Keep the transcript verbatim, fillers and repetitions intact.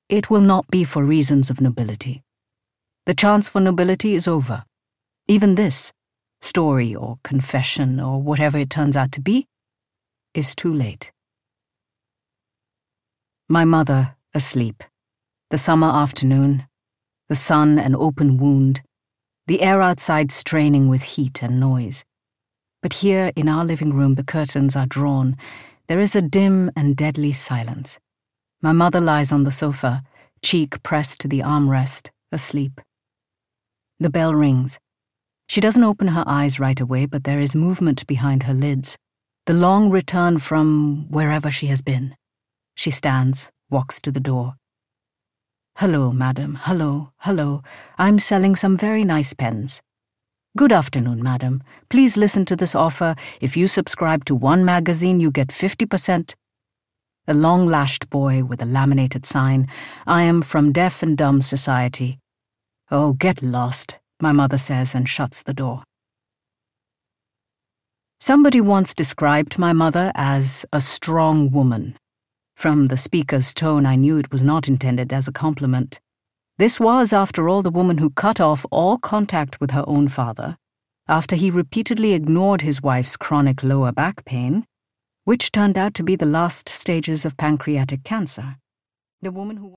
It will not be for reasons of nobility. The chance for nobility is over. Even this, story or confession or whatever it turns out to be, is too late. My mother asleep. The summer afternoon, the sun an open wound, the air outside straining with heat and noise. But here in our living room the curtains are drawn. There is a dim and deadly silence. My mother lies on the sofa, cheek pressed to the armrest, asleep. The bell rings. She doesn't open her eyes right away, but there is movement behind her lids. The long return from wherever she has been. She stands, walks to the door. "Hello, madam, hello, hello. I'm selling some very nice pens. Good afternoon, madam. Please listen to this offer. If you subscribe to one magazine, you get fifty percent. A long-lashed boy with a laminated sign. I am from Deaf and Dumb Society. Oh, get lost, my mother says and shuts the door. Somebody once described my mother as a strong woman. From the speaker's tone, I knew it was not intended as a compliment. This was, after all, the woman who cut off all contact with her own father after he repeatedly ignored his wife's chronic lower back pain, which turned out to be the last stages of pancreatic cancer. The woman who